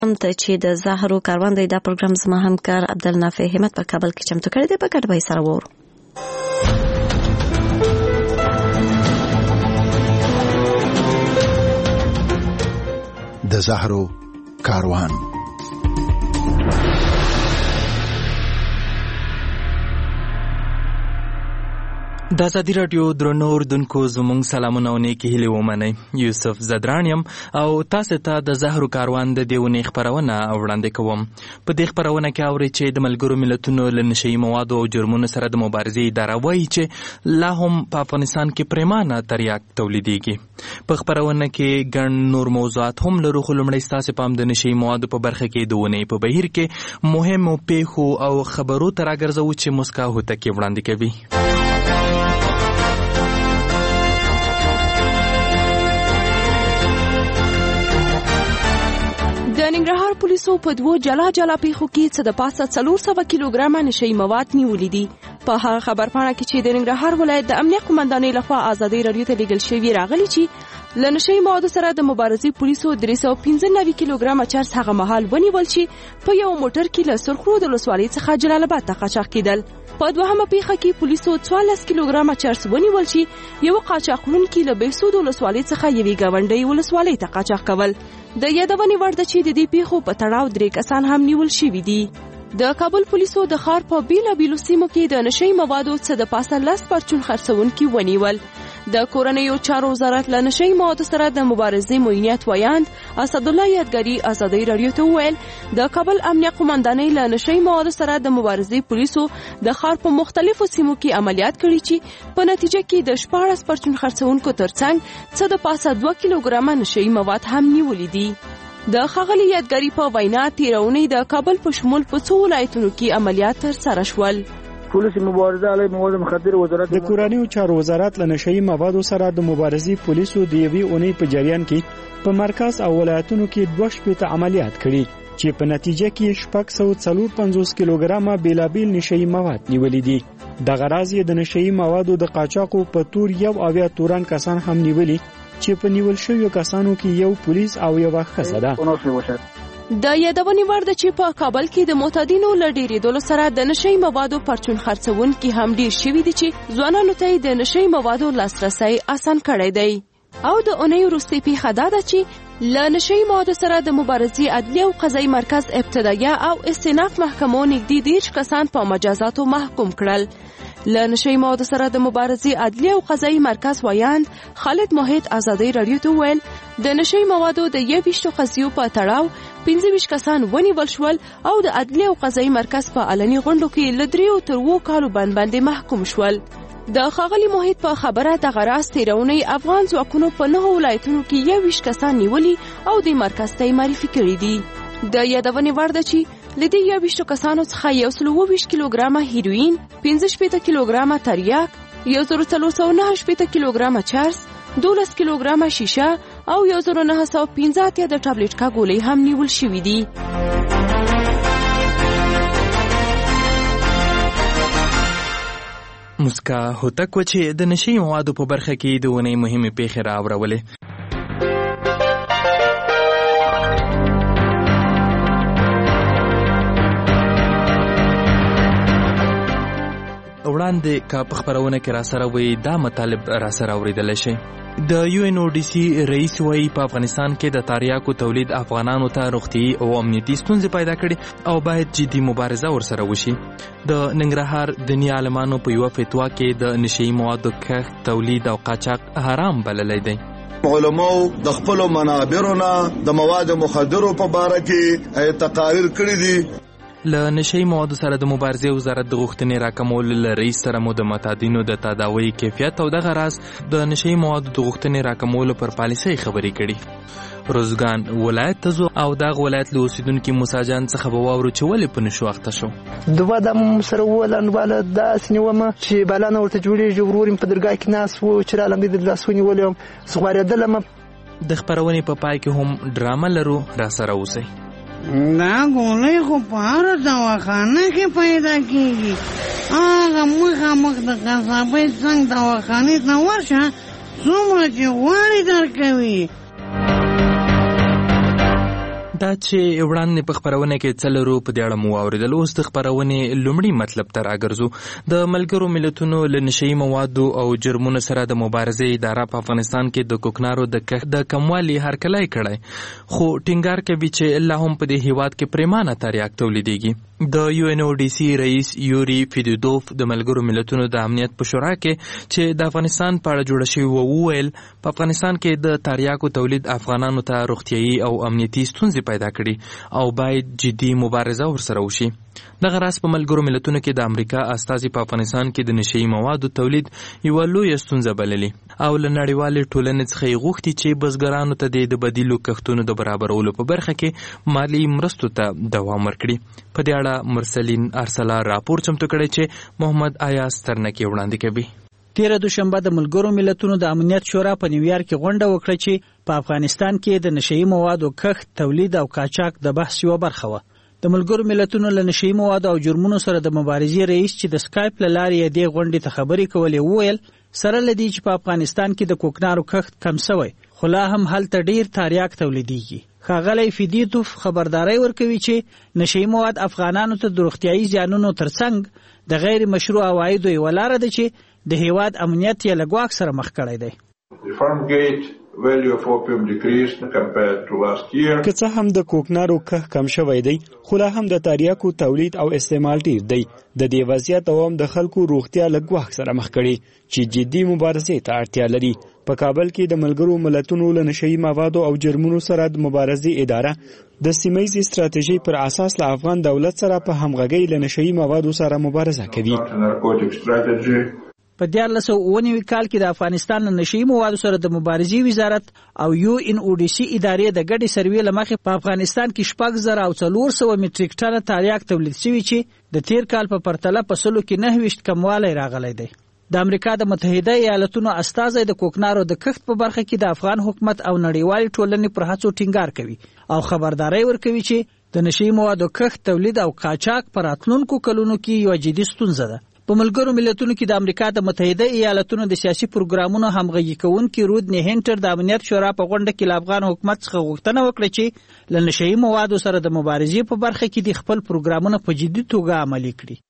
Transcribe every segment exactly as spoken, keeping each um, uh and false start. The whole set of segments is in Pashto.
هم ته چې د زهرو کاروان دی دا پروګرام زما همکار عبدالنافع همت په کابل کې چمتو کړی دی په ګډه به یې سره وورو. د زهرو کاروان. د ازادي راډیو درنو اوردونکو زموږ سلامونه او نیکې هیلې ومنئ. یوسف زدران یم او تاسو ته د زهرو کاروان د دې اونۍ خپرونه وړاندې کوم. په دې خپرونه کې اورئ چې د ملګرو ملتونو له نشهیي موادو او جرمونو سره د مبارزې اداره وایي چې لا هم په افغانستان کې پرېمانه تریاک تولیدېږي. په خپرونه کې ګڼ نور موضوعات هم لرو، خو لومړی ستاسې پام د نشهیي موادو په برخه کې د اونۍ په بهیر کې مهمو پیښو او خبرو ته راګرځوو چې مسکا هوتکې وړاندې کوي. د ننګرهار پولیسو په دوو جلا جلا پیښو کې څه د پاسه څلور سوه کیلوګرامه نشهیي مواد نیولي دي. په هغه خبرپاڼه کې چې د ننګرهار ولایت د امنیه قومندانۍ لخوا ازادۍ راډیو ته لیږل شوي راغلي چې له نشهیي موادو سره د مبارزې پولیسو درې سوه پنځه نوي کیلوګرامه چرس هغه مهال ونیول چې په یو موټر کې له سرخرو د ولسوالۍ څخه جلال آباد ته قاچاق کېدل. په دوهمه پیښه کې پولیسو څوارلس کیلوګرامه چرس ونیول چې یو قاچاقونکي له بهسود ولسوالۍ څخه یوې ګاونډۍ ولسوالۍ ته قاچاق کول. د یادونې وړ ده چې د دې پیښو په تړاو درې کسان هم نیول شوي دي. د کابل پولیسو د ښار په بیلابیلو سیمو کې د نشهیي موادو څه د پاسه لس پرچون خرڅونکي ونیول. د کورنیو چارو وزارت له نشهیي موادو سره د مبارزې معینیت ویاند اسدالله یادګاري ازادۍ راډیو ته وویل د کابل امنیه قومندانۍ له نشهیي موادو سره د مبارزې پولیسو د ښار په مختلفو سیمو کې عملیات کړي چې په نتیجه کې د شپاړس پرچون خرڅونکو ترڅنګ څه د پاسه دوه کیلوګرامه نشهیي مواد هم نیولي دي. د ښاغلي یادګاري په وینا تیرونی د کابل په شمول په څو ولایتونو کې عملیات ترسره شول. پولیس مبارزه علیه مواد مخدر وزارت د کورنیو چارو وزارت له نشهیي موادو سره د مبارزې پولیسو د یوې اونۍ په جریان کې په مرکز او ولایتونو کې دوه شپېته عملیات کړي چې په نتیجه کې شپږ سوه څلور پنځوس کیلوګرامه بیلابیل نشهیي مواد نیولي دي. دغه راز یې د نشهیي موادو د قاچاقو په تور یو اویا تورن کسان هم نیولي چې په نیول شویو کسانو کې یو پولیس او یو ښځه ده. د یادونې وړ ده چې په کابل کې د معتادینو له ډېرېدلو سره د نشهیي موادو پرچون خرڅونکي هم ډېر شوي دي چې ځوانانو ته یې د نشهیي موادو لاسرسی اسان کړی دی. او د اونۍ وروستۍ پیښه دا ده چې له نشهیي موادو سره د مبارزې عدلي او قضایي مرکز ابتدایه او استیناف محکمو نږدې دېرش کسان په مجازاتو محکوم کړل. له نشهیي موادو سره د مبارزې عدلي او قضایي مرکز ویاند خالد موحد ازادۍ راډیو ته وویل د نشهیي موادو د یوویشتو قضیو په تړاو پنځه ویشت کسان ونیول شول او د عدلي او قضایي مرکز په علني غونډو کې له دریو تر اوو کالو بند باندې محکوم شول. د ښاغلي موحد په خبره دغه راز تیرونی افغان ځواکونو په نهو ولایتونو کې یوویشت کسان نیولي او د مرکز ته یې معرفي کړي دي. د یادونې وړ ده چې له دې یوویشتو کسانو څخه یو سل اووه ویشت کیلوګرامه هیروین، پنځه شپېته کیلوګرامه تریاک، یو زر څلور سوه نهه شپېته کیلوګرامه چرس، دولس کیلوګرامه شیشه او یو زر نهه سوه پنځه اتیا د ټابلیټکا ګولۍ هم نیول شوي دي. مسکا هوتک و چې د نشهیي موادو په برخه کې د اونۍ مهمې پیښې راوړولې. وړاندې که په خپرونه کې را سره وي دا مطالب را سره اورېدلی شي. د یو ان او ډي سي رئیس وایي په افغانستان کې د تریاکو تولید افغانانو ته روغتیايي او امنیتي ستونزې پیدا کړي او باید جدي مبارزه ورسره وشي. د ننګرهار دیني عالمانو په یوه فتوا کې د نشهیي موادو کښت، تولید او قاچاق حرام بللی دی. علماو د خپلو منابرو نه د مواد مخدرو په باره کې تقاریر کړي دي. له نشهیي موادو سره د مبارزې وزارت د غوښتنې راکمولو له رئیس سره مو د معتادینو د تداوۍ کیفیت او دغه راز د نشهیي موادو د غوښتنې راکمولو پر پالیسۍ خبرې کړي. روزګان ولایت ته ځو او دغه ولایت له اوسېدونکي موسی جان څخه به واورو چې ولې په نشو اخته شو. دوه دم سره وویل انډواله داسې نیومه چې بلانه ورته جوړېږي، ورور یې په درګاه کې ناست و چې رالنګې د لاس ونیولې وم، زغورېدلم. د خپرونې په پای کې هم ډرامه لرو، را سره اوسئ. دا ګولۍ خو په هره دواخانه کې پیدا کېږي. هغه مخامخ د قصابۍ څنګ دواخانې ته ورشه، څومره چې غواړې درکوي. دا چې وړاندې په خبرونه کې څه لرو په دې اړه مو واورېدل. اوس د خبرونې لومړي مطلب ته راګرځو. د ملګرو ملتونو له نشهیي موادو او جرمونو سره د مبارزې اداره په افغانستان کې د کوکنارو د کښت د کموالي هرکلی کړی، خو ټینګار کوي چې لا هم په دې هیواد کې پریمانه تریاک تولیدېږي. د یو ان او ډي سي رئیس یوري فیدودوف د ملګرو ملتونو د امنیت په شورا کې چې د افغانستان په اړه جوړه شوې وه وویل په افغانستان کې د تریاکو تولید افغانانو ته روغتیایي او امنیتي ستونزې پیدا کړي او باید جدي مبارزه ورسره وشي. دغه راز په ملګرو ملتونو کې د امریکا استازي په افغانستان کې د نشهیي موادو تولید یوه لویه ستونزه بللې او له نړیوالې ټولنې څخه یې غوښتي چې بزګرانو ته د بدیلو کښتونو د برابرولو په برخه کې مالي مرستو ته دوام ورکړي. په دې اړه مرسلین ارسلا راپور چمتو کړی چې محمد ایاز ترنکي وړاندې کوي. تیره دوشنبه د ملګرو ملتونو د امنیت شورا په نیویارک کې غونډه وکړه چې په افغانستان کې د نشهیي موادو کښت، تولید او قاچاق د بحث یوه برخه وه. د ملګرو ملتونو له نشهیي موادو او جرمونو سره د مبارزې رئیس چې د سکایپ له لارې یې دې غونډې ته خبرې کولې وویل سره له دې چې په افغانستان کې د کوکنارو کښت کم سوی، خو لا هم هلته ډیر تریاک تولیدېږي. ښاغلی فیدیتوف خبرداری ورکوي چې نشهیي مواد افغانانو ته د روغتیایي زیانونو ترڅنګ د غیر مشروع عوایدو یوه لاره ده چې د هیواد امنیت یې له ګواښ سره مخ کړی دی. که څه هم د کوکنارو کښت کم شوی دی، خو لا هم د تریاکو تولید او استعمال ډیر دی. د دې وضعیت دوام د خلکو روغتیا له ګواښ سره مخ کړي چې جدي مبارزې ته اړتیا لري. په کابل کې د ملګرو ملتونو له نشهیي موادو او جرمونو سره د مبارزې اداره د سیمه‌یزې ستراتیژۍ پر اساس له افغان دولت سره په همغږۍ له نشهیي موادو سره مبارزه کوي. په دیارلس سوه اوه نوي کال کې د افغانستان له نشهیي موادو سره د مبارزې وزارت او یو ان او ډي سي ادارې د ګډې سروې له مخې په افغانستان کې شپږ زره او څلور سوه مټریک ټنه تریاک تولید شوي چې د تیر کال په پرتله په سلو کې نهه ویشت کموالی راغلی دی. د امریکا د متحده ایالتونو استازی د کوکنارو د کښت په برخه کې د افغان حکومت او نړیوالې ټولنې پر هڅو ټینګار کوي او خبرداری ورکوي چې د نشهیي موادو کښت، تولید او قاچاق په راتلونکو کلونو کې یوه جدي ستونزه ده. په ملګرو ملتونو کې د امریکا د متحده ایالتونو د سیاسي پروګرامونو همغږي کوونکي رودني هینټر د امنیت شورا په غونډه کې له افغان حکومت څخه غوښتنه وکړه چې له نشهیي موادو سره د مبارزې په برخه کې د خپل پروګرامونه په جدي توګه عملي کړي.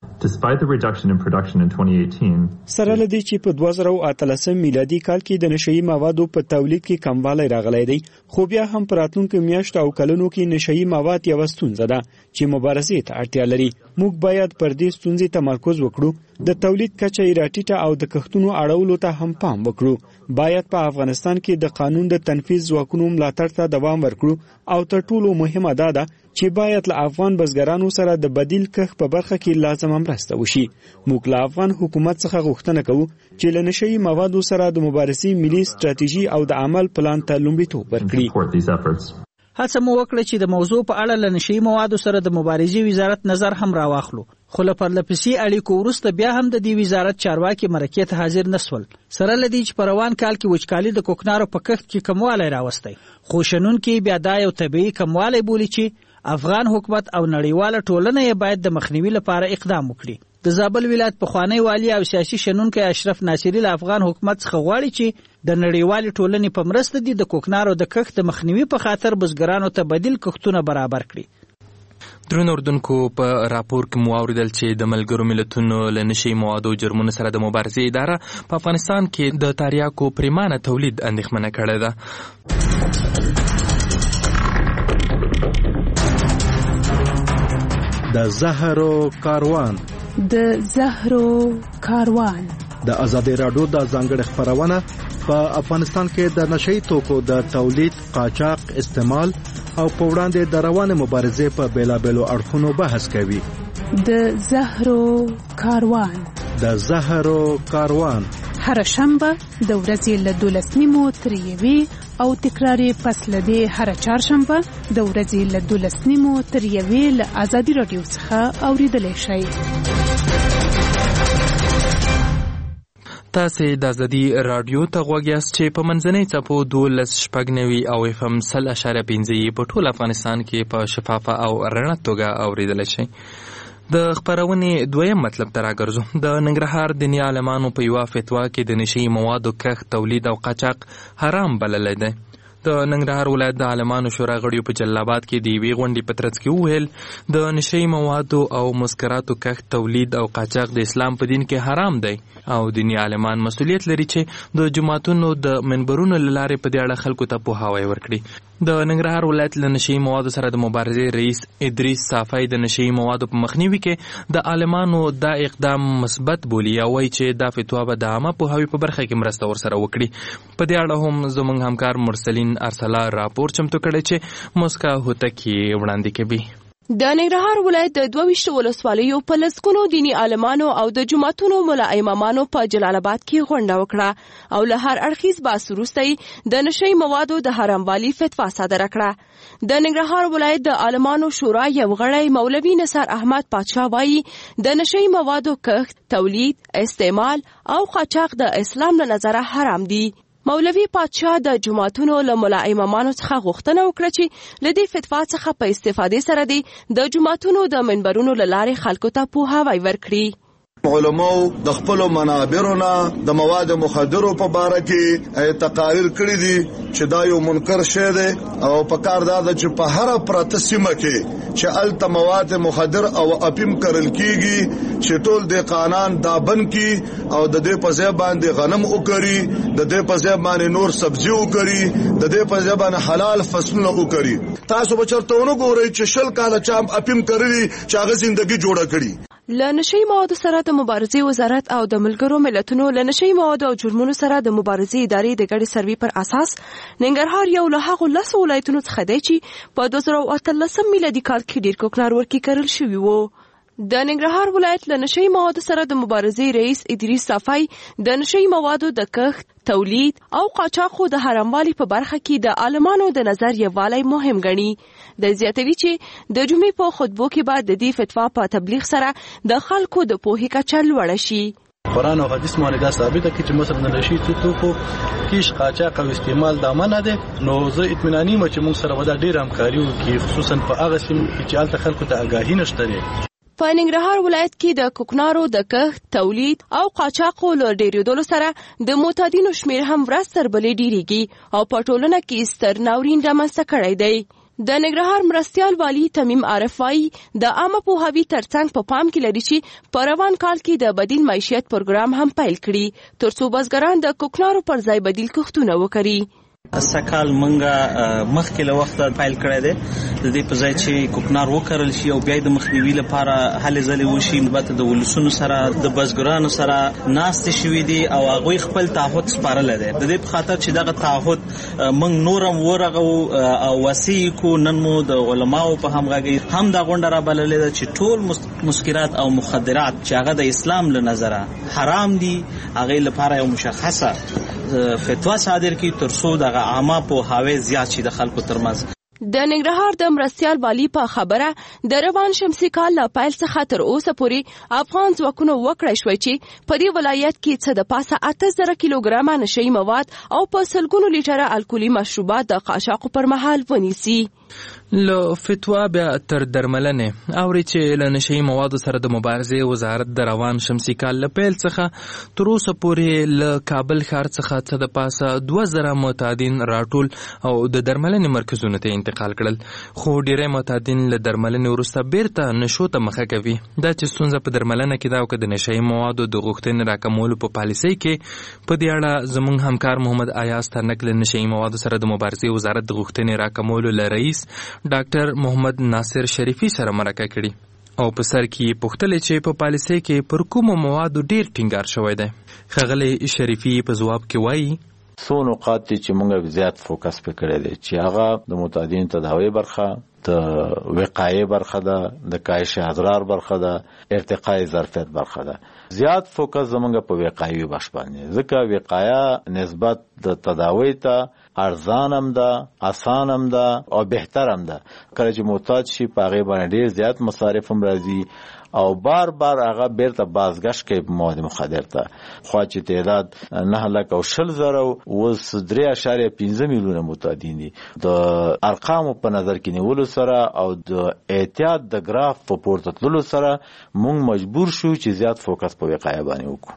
سره له دې چې په دوه زره او اتلسم میلادي کال کې د نشهیي موادو په تولید کې کموالی راغلی دی، خو بیا هم په راتلونکو میاشتو او کلونو کې نشهیي مواد یوه ستونزه ده چې مبارزې ته اړتیا لري. موږ باید پر دې ستونزې تمرکز وکړو، د تولید کچه یې راټیټه او د کښتونو اړولو ته هم پام وکړو. باید په افغانستان کې د قانون د تنفیذ ځواکونو ملاتړ ته دوام ورکړو او تر ټولو مهمه دا ده چې باید له افغان بزګرانو سره د بدیل کښت په برخه کې لازمه مرسته وشي. موږ له افغان حکومت څخه غوښتنه کوو چې له نشهیي موادو سره د مبارزې ملي ستراتیژي او د عمل پلان ته لومړیتوب ورکړي. هڅه مو وکړه چې د موضوع په اړه له نشهیي موادو سره د مبارزې وزارت نظر هم راواخلو، خو له پرلپسې اړیکو وروسته بیا هم د دې وزارت چارواکي مرکې ته حاضر نسول. سره له دې چې په روان کال کې وچکالي د کوکنارو په کښت کې کموالی راوستی، خو شنونکي بیا دا یو طبیعي کموالی بولي چې افغان حکومت او نړیواله ټولنه یې باید د مخنیوي لپاره اقدام وکړي. د زابل ولایت پخوانی والی او سیاسي شنونکی اشرف ناصري له افغان حکومت څخه غواړي چې د نړیوالې ټولنې په مرسته دي د کوکنارو د کښت د مخنیوي په خاطر بزګرانو ته بدیل کښتونه برابر کړي. درنو اردوونکو، په راپور کې مو واورېدل چې د ملګرو ملتونو له نشهیي موادو او جرمونو سره د مبارزې اداره په افغانستان کې د تریاکو پریمانه تولید اندېښمنه کړې ده. د زهرو کاروان د زهرو کاروان د ازادي راډیو د ځانګړي خبرونه په افغانستان کې د نشهیي توکو د تولید، قاچاق، استعمال او په وړاندې د روانه مبارزې په بیلابېلو اړخونو بحث کوي. د زهرو کاروان د زهرو کاروان هر شنبه د ورځې له دولس نیمو تر یوې او تکراری پس له دې هر چهارشنبه د ورځې له دولس نیمو تر یوې له ازادي راډیو څخه اوریدلی شئ. تاسې د ازادي راډیو ته غوږ یاست چې په منځنۍ څپو دولس شپږ نوي او اف ام سل اشاریه پنځه یې په ټول افغانستان کې په شفافه او رڼه توګه اوریدلی شئ. د خبرونې دویم مطلب ته راګرځو. د ننګرهار دیني عالمانو په یوه فتوا کې د نشهیي موادو کښت، تولید او قاچاق حرام بللی دی. د ننګرهار ولایت د عالمانو شورا غړیو په جلال آباد کې د یوې غونډې په ترڅ کې وویل د نشهیي موادو او مسکراتو کښت، تولید او قاچاق د اسلام په دین کې حرام دی او دیني عالمان مسؤلیت لري چې د جماعتونو د منبرونو له لارې په دې اړه خلکو ته پوهاوی ورکړي. د ننګرهار ولایت له نشهیي موادو سره د مبارزې رئیس ادریس صافی د نشهیي موادو په مخنیوي کې د عالمانو دا اقدام مثبت بولي او وایي چې دا فتوا به د عامه پوهاوي په برخه کې مرسته ورسره وکړي. په دې اړه هم زموږ همکار مرسلین ارسلا راپور چمتو کړی چې مسکا هوتکی وړاندې کوي. د ننګرهار ولایت د دوه ویشت ولسوالیو په لسګونو دیني عالمانو او د جماعتونو ملا امامانو په جلال آباد کې غونډه وکړه او له هر اړخیز بحث وروسته د نشهیي موادو د حراموالي فتوا صادره کړه. د ننګرهار ولایت د عالمانو شورا یو غړی مولوي نصر احمد پادشاه وایي د نشهیي موادو کښت، تولید، استعمال او قاچاق د اسلام له نظره حرام دي. مولوي پادشاه د جماعتونو له ملا امامانو څخه غوښتنه وکړه چې له دې فتوا څخه په استفادې سره دی د جماعتونو د منبرونو له لارې خلکو ته پوهاوی ورکړي. علماء د خپل منابرونه د مواد مخدرو په باره کې تقاریر کړی دي چې دا یو منکر شی دی او په کار دا ده چې په هر پراته سیمه کې چې الته مواد مخدر او اپیم کرل کیږي چې ټول د قانون دا بن کی او د دې په ځای باندې غنم وکړي، د دې په ځای باندې نور سبزی وکړي، د دې په ځای باندې حلال فصلونه وکړي. تاسو به چرته ونه ګورئ چې شل کاله چا اپیم کړی چې هغه ژوندۍ جوړه کړي. له نشهیي موادو سره د مبارزې وزارت او د ملګرو ملتونو له نشهیي موادو او جرمونو سره د مبارزې ادارې د ګډې سروې پر اساس ننګرهار یو له هغو لسو ولایتونو څخه دی چې په دوه زره اتلسم میلادي کال کې ډېر کوکنار ورکې کرل شوي وو. د ننګرهار ولایت له نشهیي موادو سره د مبارزې رئیس ادریس صافی د نشهیي موادو د کښت، تولید او قاچاقو د حراموالي په برخه کې د عالمانو د نظر یووالی مهم ګڼي. د زیاتوي چې د جمعې په خطبو کې به د دې فتوا په تبلیغ سره د خلکو د پوهې کچه لوړه شي. قرآن او حدیث باندې دا ثابته کړي چې مثلا د نشهیي توکو کیش، قاچاق او استعمال د منع ده. نو زه اطمیناني م چې موږ سره ودا ډیر همکاري وکړي، خصوصا په هغه سیمو کې چې هلته خلکو ته آګاهي نشته. په ننګرهار ولایت کې د کوکنارو د کښت، تولید او قاچاقو له ډېرېدلو سره د معتادینو شمېر هم ورځ تر بلې ډېرېږي او په ټولنه کې ستر ناورین رامنځته کړی دی. د ننګرهار مرستیال والی تمیم عارف وایي د عامه پوهاوي ترڅنګ په پام کې لري چې په روان کال کې د بدیل معیشت پروګرام هم پیل کړي ترڅو بزګران د کوکنارو پر ځای بدیل کښتونه وکړي. سکال منګه مخکې له وخته فایل کړی دی د دې په ځای چې کوکنار وکرل شي او بیا د مخنیوي لپاره هلې ځلې وشي. البته د ولسونو سره د بزګرانو سره ناستې شوي دي او هغوی خپل تعهد سپارلی دی. د دې په خاطر چې دغه تعهد موږ نور هم ورغو او وصي کو. نن مو د علماو په همغږۍ هم دا غونډه رابللې ده چې ټول مسکرات او مخدرات چې هغه د اسلام له نظره حرام دي هغې لپاره یو مشخصه فتوا صادر کی ترڅو دغه عامه پوهاوی زیات شي د خلکو ترمنځ. د ننګرهار د مرستیال والی په خبره د روان شمسي کال له پیل څخه تر اوسه پورې افغان ځواکونو وکړی شوی چې په دې ولایت کې څه د پاسه اته زره کیلوګرامه نشهیي مواد او په سلګونو لیټره الکولي مشروبات د قاچاقو پر مهال ونیسي. له فتوا بیا تر درملنې اوري چې له نشهیي موادو سره د مبارزې وزارت د روان شمسي کال له پیل څخه تر اوسه پورې له کابل ښار څخه څه د پاسه دوه زره معتادین راټول او د درملنې مرکزونو ته انتقال کړل. خو ډېری معتادین له درملنې وروسته بیرته نشو ته مخه کوي. دا چې ستونزه په درملنه کې ده او که د نشهیي موادو د غوښتنې راکمولو په پالیسۍ کې. په دې اړه زموږ همکار محمد ایاز ترنک له نشهیي موادو سره د مبارزې وزارت د غوښتنې راکمولو له رئیس ډاکټر محمد ناصر شریفي سره مرکه کړي او په سر کې پوښتلې چې په پالیسۍ کې پر کومو موادو ډیر ټینګار شوی دی. ښاغلی شریفي په ځواب کې وایي څو نقاط دي چې موږ زیات فوکس پې کړی دی چې هغه د معتادینو تداوی برخه، د وقایې برخه ده، د کاهش اضرار برخه ده، ارتقای ظرفیت برخه ده. زیات فوکس زموږ په وقایوي بخش باندې ځکه وقایه نسبت د تداوی ته ارزان هم ده، آسان هم ده او بهتر هم ده. کله چې معتاد شي په هغې باندې ډېر زیات مصارف هم راځي او بار بار هغه بیرته بازگشت کوي په مواد مخدر ته. خوا چې تعداد نه لک او شل زره اوس درې اعشاریه پنځه میلیونه معتادین دي. د ارقامو په نظر کې نیولو سره او د احتیاط د ګراف په پورته تللو سره موږ مجبور شو چې زیات فوکس په وقایه باندې وکړو.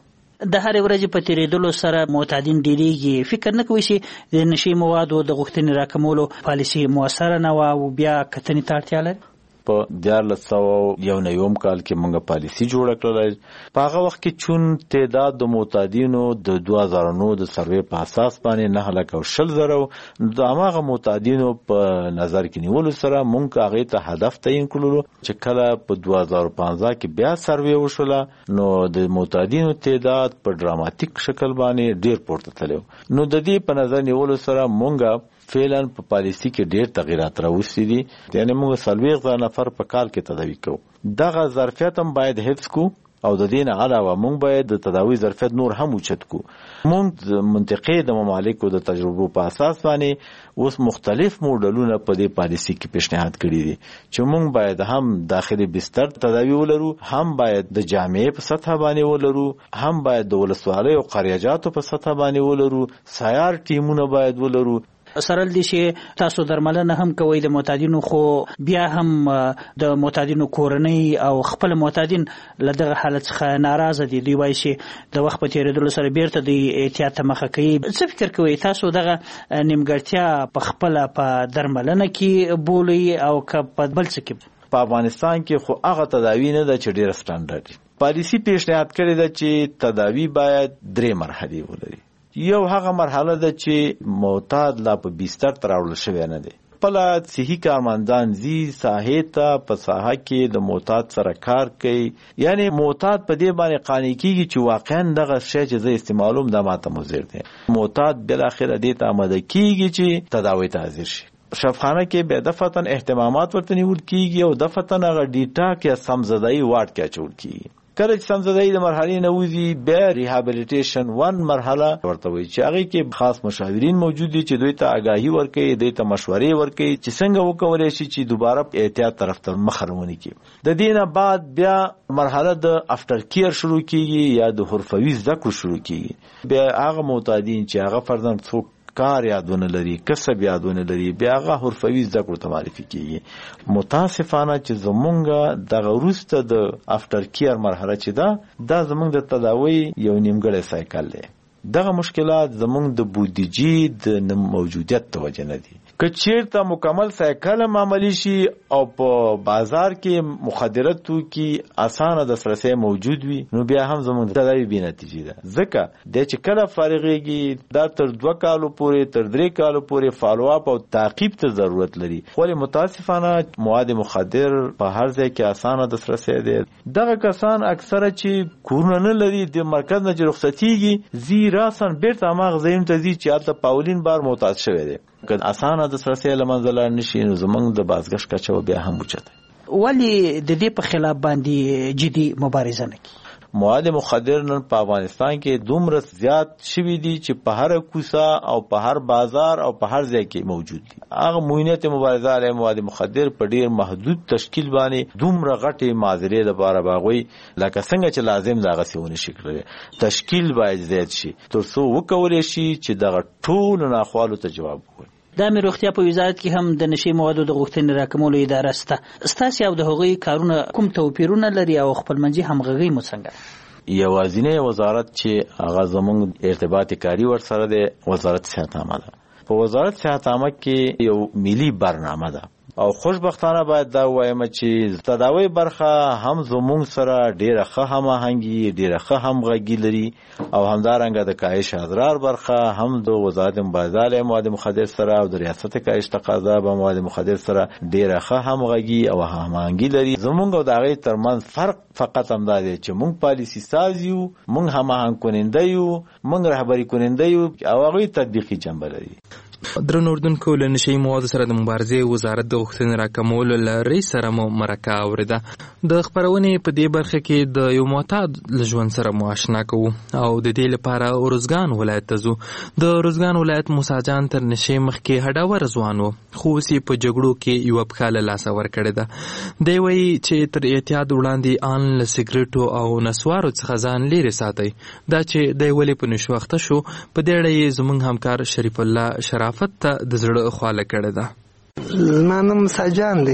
د هر ورځې په تیریدلو سره معتادین ډیریږي. فکر نه کوي چې د نشي موادو د غوښتنې راکمولو پالیسي موثره نه و او بیا کتنې ته اړتیا لري؟ په دیارلس سوه یو نویم کال کې موږ پالیسي جوړه کړله. په هغه وخت کې چون تعداد د معتادینو د دوه هزار نو د سروې په اساس باندې نه لک او شل زره د هغه معتادینو په نظر کې نیولو سره موږ هغه ته هدف تعیین کړلو چې کله په دوه هزار پنځه کې بیا سروې وشوله نو د معتادینو تعداد په ډراماتیک شکل باندې ډیر پورته تللی. نو د دې په نظر نیولو سره موږ فعلا په پالیسي کې ډېر تغیرات راوستي دي. یعنی موږ څلوېښت زره نفر په کال کې تداوي کوو. دغه ظرفیت هم باید حفظ کو او د دې نه علاوه موږ باید د تداوي ظرفیت نور هم اوچت کو. موږ د منطقې د ممالکو د تجربو په اساس باندې اوس مختلف موډلونه په دې پالیسي کې پیشنهاد کړي دي چې موږ باید هم داخلي بستر تداوي ولرو، هم باید د جامعې په سطح باندې ولرو، هم باید د ولسوالۍ او قریاجاتو په سطح باندې ولرو، سیار ټیمونه باید ولرو. سرل دي چې تاسو درملنه هم کوي د معتادینو، خو بیا هم د معتادینو کورنۍ او خپل معتادین له دغه حالت څخه ناراضه دي. دوی وایي چې د وخت په تیریدلو سره بیرته د احتیاط ته مخه کوي. څه فکر کوي تاسو دغه نیمګړتیا په خپل په درملنه کې بولي او که په بل څه کې؟ په افغانستان کې خو هغه تداوی نه ده چې ډېر سټانډرډ. پالیسي پیشنهاد کړې ده چې تداوی باید درې مرحلې ولري. یو هغه مرحله ده چې معتاد لا په بستر تر راوړل شوی نه دی. خپل صحي کارمندان زی ساحې ته په ساحه کې د معتاد سره کار کوي. یعنی معتاد په دې باندې قانع کیږي چې واقعا دغه شی چې زه استعمالوم دا ماته مضر دی. معتاد بل اخر دې ته آماده کیږي چې تداوی ته حاضر شي. شفاخانه کې به دفتن اهتمامات ورته نیول کیږي او دفتن هغه ډیټا کې سمزدایي واټ کې چول کیږي. کله چې سمزدایي د مرحلې نه وځي بیا ریهابیلیټیشن ون مرحله ورته وایي چې هغه کې خاص مشاورین موجود دي چې دوی ته آگاهی ورکوي، دوی ته مشورې ورکوي چې څنګه وکولای شي چې دوباره احتیاط طرف ته مخرونه کی. د دې نه بعد بیا مرحله د افټر کیر شروع کیږي یا د حرفوي زده کړو شروع کیږي. بیا هغه معتادین چې هغه فرضاً څوک کار یادونه لري، کسب یادونه لري، بیا هغه حرفوي زده کړو ته معرفي کیږي. متاسفانه چې زمونږ دغه وروسته د افټر کیر مرحله چې ده دا زمونږ د تداوی یو نیمګړی سایکل دی. دغه مشکلات زمونږ د بودیجې د موجودیت د وجې نه دي. که چیرته مکمل سایکل عملی شي او په بازار کې مخدره توکي اسانه دسترسي موجود وي نو بیا هم زموږ د تداوی بې نتیجې ده. ځکه د چې کله فارغېږي دا تر دوه کالو پورې تر درې کالو پورې فالو اپ او تعقیب ته ضرورت لري. خو متاسفانه مواد مخدر په هر ځای کې اسانه دسترسي دي. دغه کسان اکثره چې کورونه نه لري د مرکز نه رخصتيږي زی راسن بیرته ماغ زین ته زی چې البته پاولین بار معتاد شوی دی. که اسانه د سرسې لمنځل نشي نو زمونږ د بازګشت کچو بیا هم وچته. ولی د دې په خلاف باندې جدي مبارزه نه کوي؟ مواد مخدر نن په افغانستان کې دومره زیات شوي دي چې په هر کوڅه او په هر بازار او په هر ځای کې موجود دي. هغه موینت مبارزه علیه مواد مخدر په ډیر محدود تشکیل باندې دومره غټي معذرې لپاره باغوي لکه څنګه چې لازم دا غسیونه شي کړی. تشکیل باید زیات شي ترڅو وکولای شي چې دغه ټول ناخوالو ته جواب وکړي. د امیر روغتیا په وزارت کې هم د نشي موادو د غوښتنې راکمولو اداره شته. ستاسو او د هغوی کارونه کوم توپیرونه لري او خپلمنځي همغږي مو څنګه؟ یوازینی وزارت چې هغه زموږ ارتباطي کاری ورسره ده وزارت صحت عامه ده. په وزارت صحت عامه کې یو ملي برنامه ده او خوشبختانه باید دا وایم چې تداوی برخه هم زموږ سره ډیره ښه هماهنګي ډیره ښه همغږي لري او همدارنګه د کاهش اضرار برخه هم د وزارت مبارزه علیه مواد مخدر سره او د ریاست کاهش تقاضا به مواد مخدر سره ډیره ښه همغږي او هماهنګي لري. زموږ او د هغې ترمنځ فرق فقط همدا دی چې موږ پالیسي ساز یو، موږ هماهنګ کننده یو، موږ رهبري کننده یو او هغوی تطبیقي جنبه لري. درنو اردوونکو له نشي موادو سره د مبارزې وزارت د غوښتنې راکمولو له رئیس سره مو مرکه اورېده. د خپرونې په دې برخه کې د یو معتاد له ژوند سره مو آشنا کوو او د دې لپاره ارزګان ولایت ته ځو. د ارزګان ولایت موسی جان تر نشي مخکې هډاور ځوان و خو اوس یې په جګړو کې یوه پښه له لاسه ورکړې ده. دی وایي چې تر احتیاط وړاندې ان له سګرټو او نسوارو څخه ځان لرې ساتئ. دا چې دی ولې په نشوخته شو په دې اړه یې زموږ همکار شریف الله شرافت ته د زړه خواله کړې ده. زما نوم موسی جان دی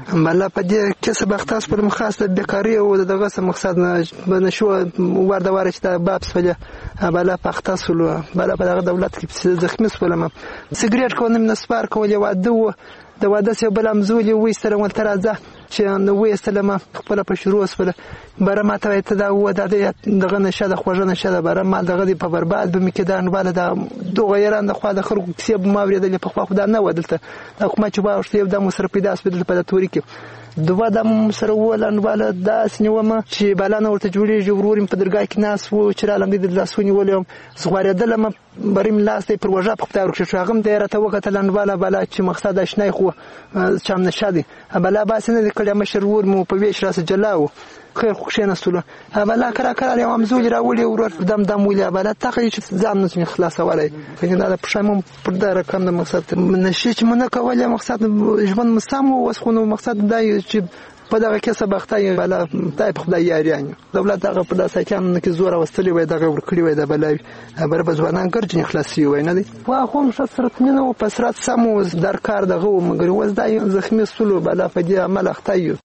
بله په دې کسب اختصاص پر مخاص د بیکاری او دغه څه مقصد نه نشو ورده واره چې د باب سفله بله په اختصاص ولو بله په دغه دولت کې زخمی سولم سیګریټ کوم نسپار کول یو واده د واده سه بل امزولي وې سره ول ترازه چې نو وې سلام خپل په شروع سره بره ما ته ته دا و د دغه نشه د خوژه نشه د بره ما دغه په برباد به میکدان بالا د دوه غیران د خو د خلکو کسب ما ورېدل په خو خدای نه ودلته دا کومه چې باور یو د مصر پیدا سپیدل په توري کې دوه د مصر ولن بالا د سنومه چې بلانه ورته جوړیږي ورورم په درګای کې ناس و چې را لنګ د لاسونی ولیم زغوارېدل ما بریم لاسته پر وجه په خدای ورکه شغم د راته وکتل بالا بالا چې مقصد آشنای خو چم نشادي بالا باسنه د کله مشرور مو په ویش راس جلاو خیر خوشینه سولو بالا کرا کرا یو امزول راولي ورور دم دم ولیا بالا تاخی چې ځان نس خلاص ولای کنه دا پښایم پر دا رقم د مقصد نشي چې منه کوله مقصد ژوند مسام وسخونو مقصد دای چې په دغه کې سبقتای بالا دای په خدای یاري دولت دغه په داسې کان کې زوره وستلی وای دغه ورکړی وای د بلای بر بزوانان ګرځي خلاصي وای نه دی وا خو شسرت نه او پسرات سمو در کار دغه مګر وز دای زخمی سولو بالا په دې عمل اختایو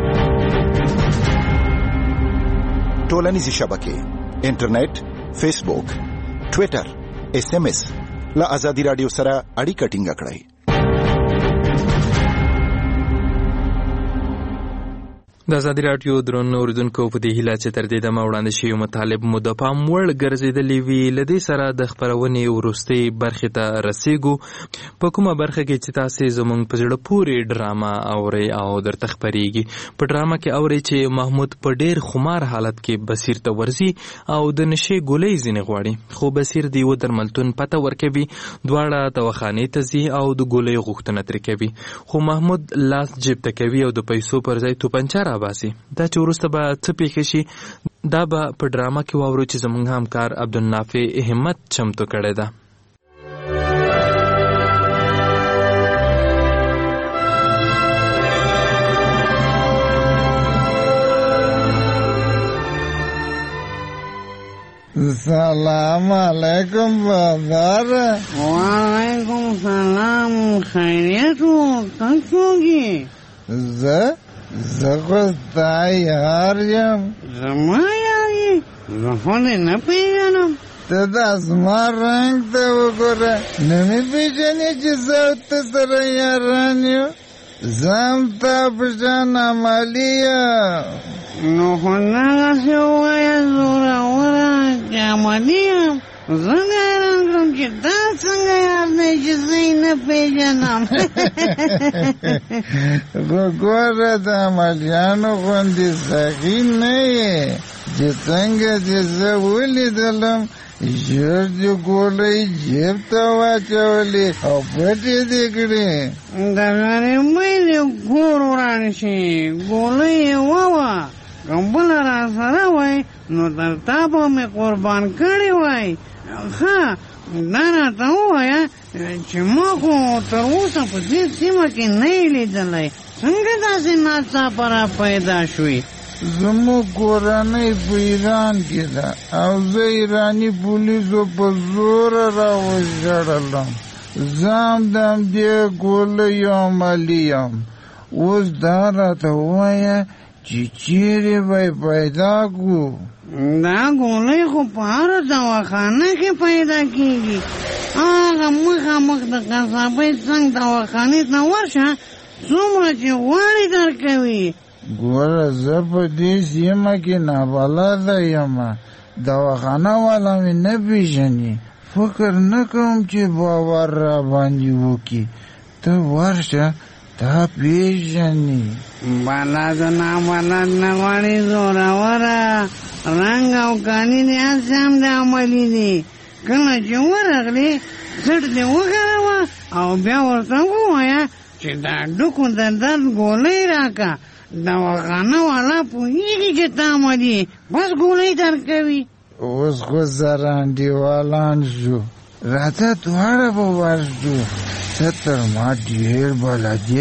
ټولنیزې شبکې انټرنیټ فیسبوک ټوئیټر اس ام اس لا آزادی رادیو سره اړیکه ټینګه کړئ د آزادی رادیو درنو اوریدونکو په دې هیله چې تر دې دمه وړاندې شوی مطالب مو د پام وړ ګرځېدلې وي لدې سره د خبرونې ورستي برخې ته رسیدو په کومه برخه کې چې تاسو زموږ په زړه پورې ډراما اوري او درته خبريږي په ډراما کې اوري چې محمود په ډېر خمار حالت کې بصیر ته ورزي او د نشي ګولۍ ځنې غواړي خو بصیر دی و درملتون پته ورکوي دواړه دواخانې ته ځي او د ګولۍ غوښتنه ترې کوي خو محمود لاس جیب ته کوي او د پیسو پر ځای توپنچه باسي دا چې وروسته به څه پیښ شي دا به په ډراما کې واورو چې زموږ همکار عبدالنافع همت چمتو کړی ده سلام علیکم بازار وعلیکم سلام خیریت ہو کس ہوگی ز زخوستا یار یم زما یاری زخونه نپیژنم ته د اسمان رنگ ته وګوره نمی پیژنې چې زه ته سره یاران یو زم تا پشان عملی یم نو خو نغسې ووایه زوروره چې عملی یم څنګه حیران کړم چې دا څنګه یار دی چې زه یې نه پېژنم خو ګوره د عملیانو غوندې سخي نه یې چې څنګه چې زه ولیدلم ژر دې ګولۍ جیب ته واچولې او پټې دې کړې د غریبۍ دې کور وران شي ګولۍ یې ووه که بله را سره وای نو تر تا به مې قربان کړې وای ښه دا راته ووایه چې ما خو تر اوسه په دې سیمه کې نه یې لیدلی څنګه داسې ناڅاپه را پیدا شوې زموږ کورنۍ په ایران کې ده او زه ایراني پولیسو په زوره راوژړلم زه هم د همدې ګولیو عملي یم اوس دا راته ووایه چې چیرې به یې پیدا کړو دا ګولۍ خو په هره دواخانه کې پیدا کېږي هغه مخامخ د قصابۍ څنګ دواخانې ته ورشه څومره چې غواړې درکوي ګوره زه په دې سیمه کې نابلده یم دواخانه والا مې نه پېژني فکر نه کوم چې باور را باندې وکړي ته ورشه تا پېژني بلد نابلد نه غواړي زوروره رنګ او کاني دې هسې هم د عملي دي کله چې ورغلې سټ دې وکاروه او بیا ورته ووایه چې دا ډکو د درد ګولۍ راکه دواخانه والا پوهېږي چې تا عملي بس ګولۍ درکوي اوس خو سره انډیوالان شو راته دواړه به ورشو ته تر ما ډېر بلدې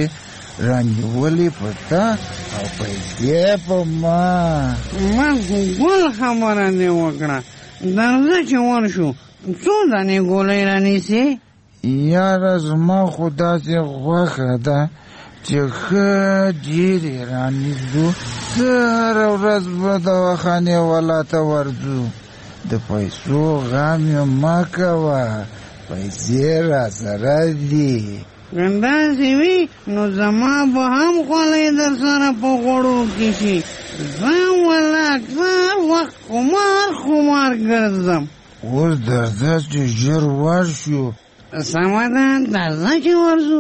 رانیولې په تا او پیسې په ما ما خو ګل خبره دې وکړه درځه چې ورشو څو دانې ګولۍ رانیسې یاره زما خو داسې خوښه ده چې ښه ډېرې رانیږدو زه هره ورځ به دواخانې والا ته ورځو د پیسو غم یې مه کوه پیسې راسره دي که داسې وي نو زما به هم خولۍ در سره په غوړو کې شي زه والا اکثر وخت خمار خمار ګرځم اوس درځه چې ژر ورشو سمه ده درځه چې ورځو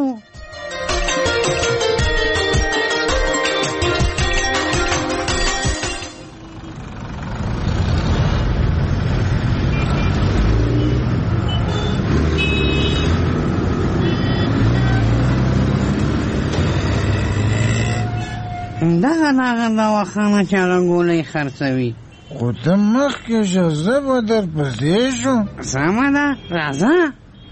دغه دغه دواخانه چې هغه ګولۍ خرڅوي خو ته مخکې شه زه به در پسې شم سمه ده راځه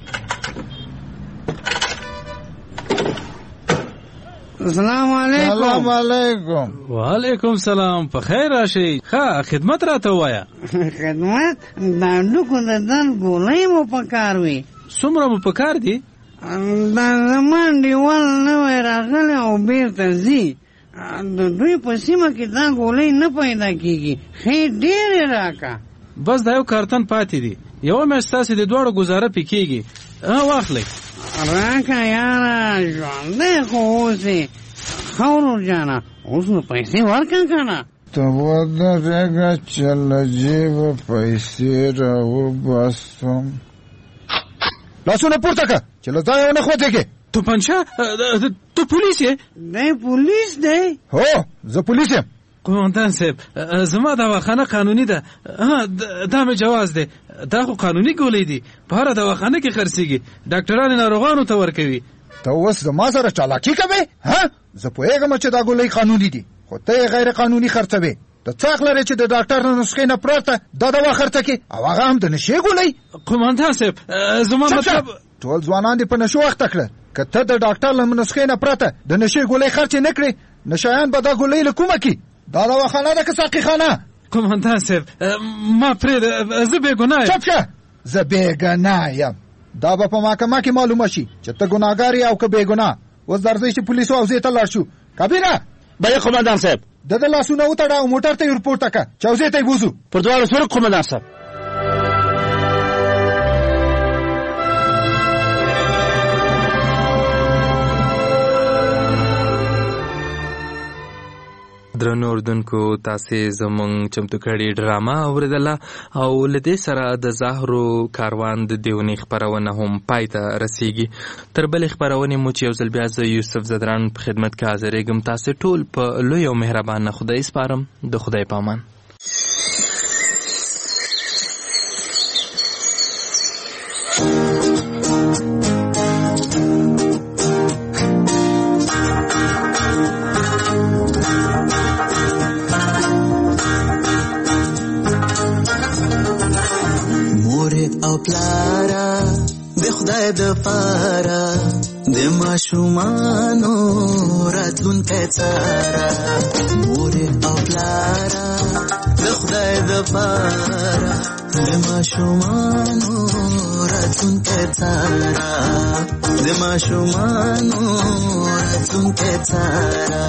السلام علیکم سلام علیکم وعلیکم سلام په خیر راشئ ښه خدمت راته ووایه خدمت دا ډوکو د درد ګولۍ مو په کار وي څومره مو په کار دي دا زما انډیوال نوی راغلی او بېرته ځي د دوی په سیمه کې دا ګولۍ نه پیدا کېږي ښې ډېرې راکه بس دا یو کارتن پاتې دي یوه میاشت ستاسې د دواړو ګزاره پې کېږي واخلئ راکه یاره ژوندی خو اوسې ښه ورور جانه اوس نو پیسې ورکړه که نه ته ودرېږه چې له جېبه پیسې راوباسم لاسونه پورته کړه چې له ځایه ونه خوځېږې توپنچه تو پولیس یې دی پولیس دی هو زه پولیس یم قومندان صاحب زما دواخانه قانوني ده دا مې جواز دی دا خو قانوني ګولۍ دي په هره دواخانه کې خرڅېږي ډاکټران ناروغانو ته ورکوي ته اوس زما سره چالاکي کوې ها زه پوهېږم چې دا ګولۍ قانوني دي خو ته یې غیر قانوني خرڅوې ته څه حق لرې چې د ډاکټر له نسخې نه پرته دا دوا خرڅه کړې او هغه هم د نشې ګولۍ قومندان صاحب زما مطلب ټول ځوانان دې په نشو اخته کړه که ته د ډاکټر له نسخې نه پرته د نشې ګولۍ خرڅې نه کړې نشایان به دا ګولۍ له کومه کړي دا دواخانه ده که ساقي خانه قومندان صاحب ما پرېږده زه بېګناه یم چپ شه زه بېګناه یم دا به په محکمه کې معلومه شي چې ته ګناهګار یې او که بېګناه اوس درځئ چې پولیسو حوزې ته لاړ شو کابینه بله قومندان صاحب د ده لاسونه وتړه او موټر ته یې ورپورته کړه چې حوزې ته یې بوځو پر دواړو سره قومندان صاحب درنو اردوونکو تاسې زموږ چمتو کړې ډرامه اورېدله او له دې سره د زهرو کاروان د دېونې خپرونه هم پای ته رسیږي تر بلې خپرونې مو چې یو ځل بیا زه یوسف زدران په خدمت کې حاضرېږم تاسې ټول په لوی او مهربانه خدای سپارم د خدای په امان او پلارا د خدای د پاره د ماشومانو راتلونکی څاره مور او پلارا د خدای د پاره د ماشومانو راتلونکی څاره د ماشومانو راتلونکی څاره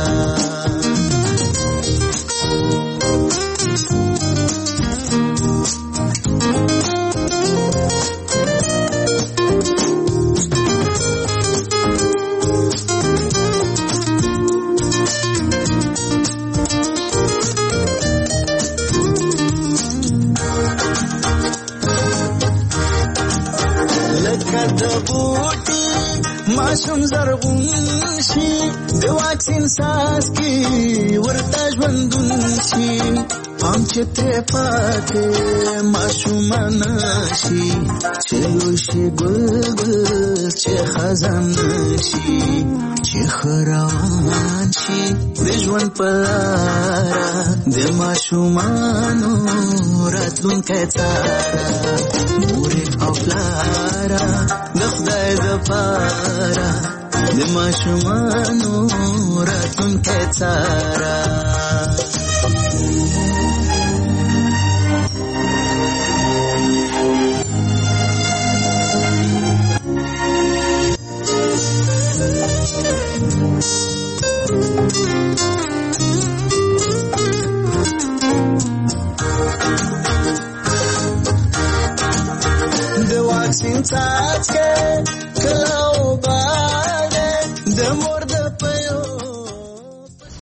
मासूम زرغون شي د واکسین ساس کې ورته ژوندون شي پام چې ترې پاتې ماشومان شي چې لوشي ګل ګل چې خزان شي چې خروان شي د ژوند په لاره د ماشومانو راتلونکی څاره مور او پلاره د خدای د پاره د ماشومانو راتلونکی څاره